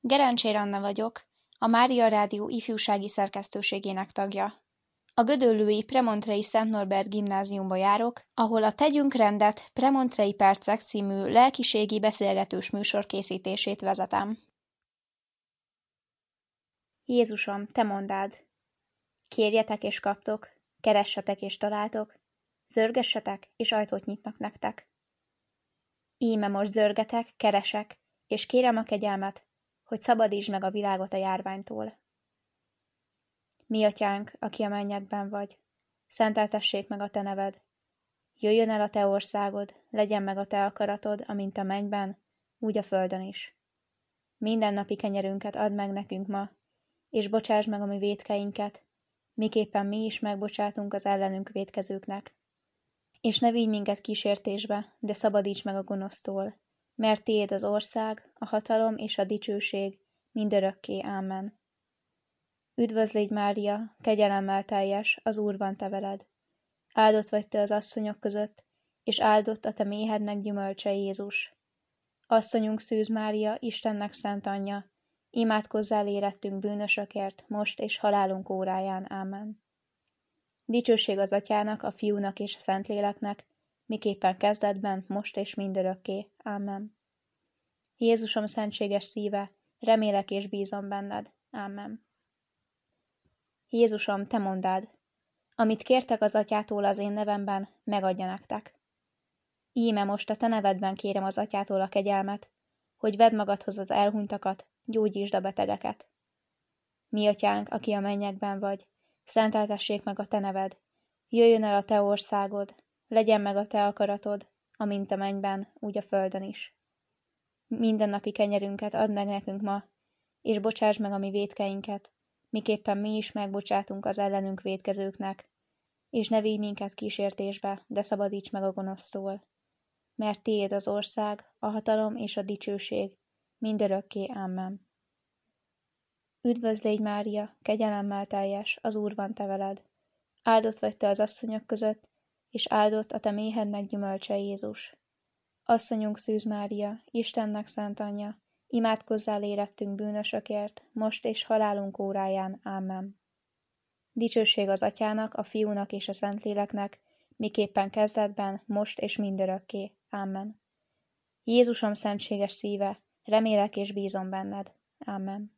Gerencsér Anna vagyok, a Mária Rádió ifjúsági szerkesztőségének tagja. A gödöllői Premontrei Szent Norbert gimnáziumba járok, ahol a Tegyünk rendet Premontrei percek című lelkiségi beszélgetős műsor készítését vezetem. Jézusom, te mondád! Kérjetek és kaptok, keressetek és találtok, zörgessetek és ajtót nyitnak nektek. Íme most zörgetek, keresek, és kérem a kegyelmet, hogy szabadítsd meg a világot a járványtól. Mi atyánk, aki a mennyekben vagy, szenteltessék meg a te neved. Jöjjön el a te országod, legyen meg a te akaratod, amint a mennyben, úgy a földön is. Mindennapi kenyerünket add meg nekünk ma, és bocsásd meg a mi vétkeinket, miképpen mi is megbocsátunk az ellenünk vétkezőknek. És ne vigy minket kísértésbe, de szabadíts meg a gonosztól, mert tiéd az ország, a hatalom és a dicsőség mindörökké. Ámen. Üdvözl légy, Mária, kegyelemmel teljes, az Úr van te veled. Áldott vagy te az asszonyok között, és áldott a te méhednek gyümölcse, Jézus. Asszonyunk Szűz Mária, Istennek szent anyja, imádkozzál érettünk bűnösökért, most és halálunk óráján. Ámen. Dicsőség az Atyának, a Fiúnak és a Szentléleknek, miképpen kezdetben, most és mindörökké. Ámen. Jézusom szentséges szíve, remélek és bízom benned. Ámen. Jézusom, te mondád, amit kértek az Atyától az én nevemben, megadja nektek. Íme most a te nevedben kérem az Atyától a kegyelmet, hogy vedd magadhoz az elhunytakat, gyógyítsd a betegeket. Mi atyánk, aki a mennyekben vagy, szenteltessék meg a te neved, jöjjön el a te országod, legyen meg a te akaratod, amint a mennyben, úgy a földön is. Mindennapi kenyerünket add meg nekünk ma, és bocsásd meg a mi vétkeinket, miképpen mi is megbocsátunk az ellenünk vétkezőknek, és ne vigy minket kísértésbe, de szabadíts meg a gonosztól. Mert tiéd az ország, a hatalom és a dicsőség, mindörökké. Ámen. Üdvözl légy, Mária, kegyelemmel teljes, az Úr van te veled. Áldott vagy te az asszonyok között, és áldott a te méhednek gyümölcse, Jézus. Asszonyunk Szűz Mária, Istennek szent anyja, imádkozzál érettünk bűnösökért, most és halálunk óráján. Ámen. Dicsőség az Atyának, a Fiúnak és a Szentléleknek, miképpen kezdetben, most és mindörökké. Ámen. Jézusom szentséges szíve, remélek és bízom benned. Ámen.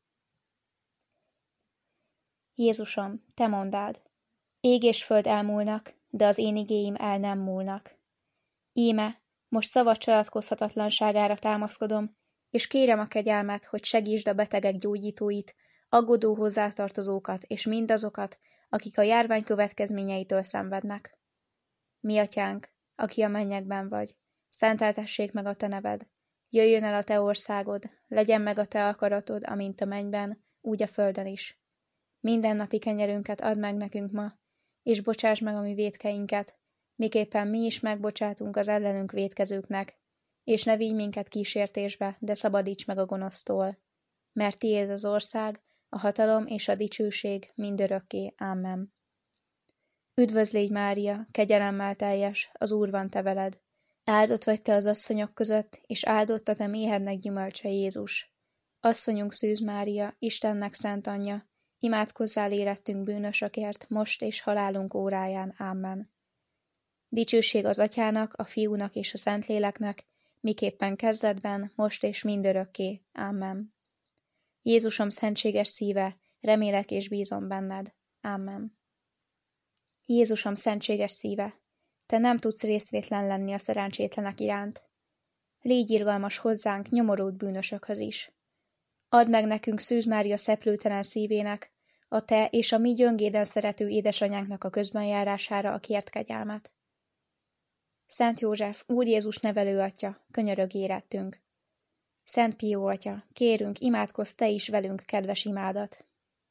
Jézusom, te mondád, ég és föld elmúlnak, de az én igéim el nem múlnak. Íme, most szabad csalatkozhatatlanságára támaszkodom, és kérem a kegyelmet, hogy segítsd a betegek gyógyítóit, aggódó hozzátartozókat és mindazokat, akik a járvány következményeitől szenvednek. Mi atyánk, aki a mennyekben vagy, szenteltessék meg a te neved, jöjjön el a te országod, legyen meg a te akaratod, amint a mennyben, úgy a földön is. Mindennapi kenyerünket add meg nekünk ma, és bocsásd meg a mi vétkeinket, miképpen mi is megbocsátunk az ellenünk vétkezőknek, és ne vigy minket kísértésbe, de szabadíts meg a gonosztól. Mert tiéd az ország, a hatalom és a dicsőség mindörökké. Ámen. Üdvözl légy, Mária, kegyelemmel teljes, az Úr van te veled. Áldott vagy te az asszonyok között, és áldott a te méhednek gyümölcse, Jézus. Asszonyunk Szűz Mária, Istennek szent anyja, imádkozzál érettünk bűnösökért, most és halálunk óráján. Ámen. Dicsőség az Atyának, a Fiúnak és a Szentléleknek, miképpen kezdetben, most és mindörökké. Ámen. Jézusom szentséges szíve, remélek és bízom benned. Ámen. Jézusom szentséges szíve, te nem tudsz részvétlen lenni a szerencsétlenek iránt. Légy irgalmas hozzánk, nyomorult bűnösökhöz is. Add meg nekünk Szűz Mária szeplőtelen szívének, a te és a mi gyöngéden szerető édesanyánknak a közbenjárására a kért kegyelmet. Szent József, Úr Jézus nevelő atya, könyörögj érettünk. Szent Pió atya, kérünk, imádkozz te is velünk kedves imádat.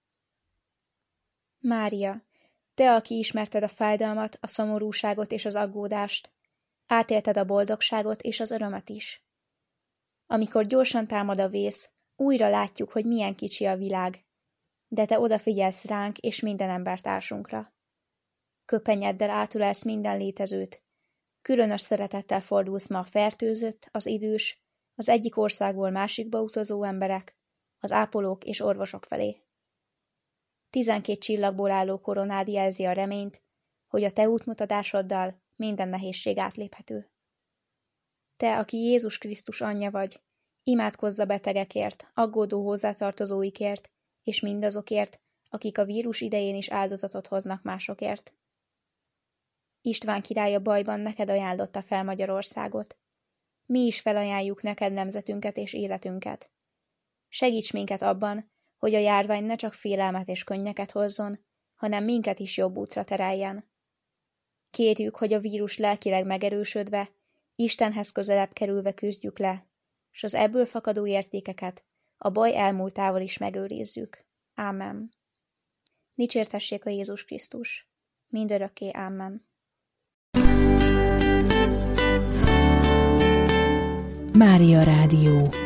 Mária, te, aki ismerted a fájdalmat, a szomorúságot és az aggódást, átélted a boldogságot és az örömet is. Amikor gyorsan támad a vész, újra látjuk, hogy milyen kicsi a világ, de te odafigyelsz ránk és minden embertársunkra. Köpenyeddel átölelsz minden létezőt, különös szeretettel fordulsz ma a fertőzött, az idős, az egyik országból másikba utazó emberek, az ápolók és orvosok felé. 12 csillagból álló koronád jelzi a reményt, hogy a te útmutatásoddal minden nehézség átléphető. Te, aki Jézus Krisztus anyja vagy, imádkozz a betegekért, aggódó hozzátartozóikért, és mindazokért, akik a vírus idején is áldozatot hoznak másokért. István király a bajban neked ajánlotta fel Magyarországot. Mi is felajánljuk neked nemzetünket és életünket. Segíts minket abban, hogy a járvány ne csak félelmet és könnyeket hozzon, hanem minket is jobb útra tereljen. Kérjük, hogy a vírus lelkileg megerősödve, Istenhez közelebb kerülve küzdjük le, s az ebből fakadó értékeket a baj elmúltával is megőrizzük. Ámen. Dicsértessék a Jézus Krisztus. Mindörökké. Ámen. Mária Rádió.